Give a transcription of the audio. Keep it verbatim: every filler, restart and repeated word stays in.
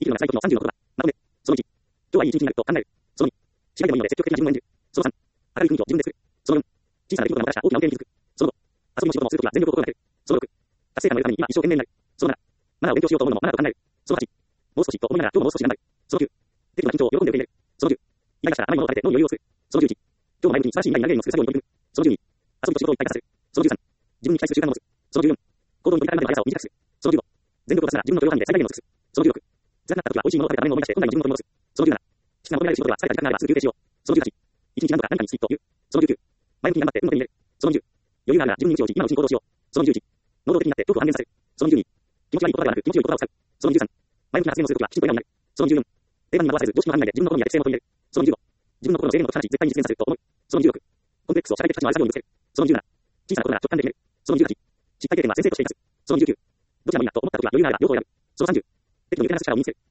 きるのが辛い時のさんじゅうのことだ。まとめ。そのいち。今日はいい一日になると考える。そのに。しないでもいいので積極的な自分を演じる。そのさん。明るい雰囲気を自分で作る。そのよん。小さな出来事がもたらした大きな恩恵に気づく。そのご。遊びも仕事もするときは全力を心がける。そのろく。達成感を得るために今一生懸命になる。そのなな。マナーを勉強しようと思うのもマナーと考える。そのはち。もう少しと思いながら今日ももう少し頑張る。そのきゅう。適度な緊張を喜んで受け入れる。そのじゅう。イライラしたら甘いものを食べて脳に余裕を作る。そのじゅういち。今日も前向きに素晴らしい未来になれるようにする作業に取り組む。そのじゅうに。遊びと仕事を一体化させる。そのじゅうさん。自分に期待する習慣を持つ。そのじゅうよん。行動に取り掛かるまでの速さを短くする。そのじゅうご。全力を出すなら自分の許容範囲で最大限を尽くす。そのじゅうろく。辛くなった時は美味しいものを食べた場面を思い出して本来の自分を取り戻す。そのじゅうなな。きつな求められる仕事では疲れた時間があればすぐ休憩しよう。そのじゅうはち。一日何度か何かに好きと言う。そのじゅうきゅう。前向きに頑張って運動に入れる。そのにじゅう。余裕があるなら自分に道を打ち今のうちに行動しよう。そのにじゅういち。能動的になって恐怖を半減させる。そのにじゅうに。気持ちがいい言葉ではなく気持ちよい言葉を使う。そのにじゅうさん。前向きな発言をするときはきちんと笑顔になる。そのにじゅうよん。定番に惑わされず常識の範囲内で自分の好みや適性を取り入れる。そのにじゅうご。自分の心の制限を解かし絶対に実現させると思う。そのにじゅうろく。コンプレックスを社会的価値のある作業にぶつける。そのにじゅうなな。小さなことなら直感で決める。そのにじゅうはち。失敗経験は先生として生かす。そのにじゅうきゅう。どちらもいいなと思ったときは余裕があれば両方選ぶ。そのさんじゅう。適度にもてなす力を身につける。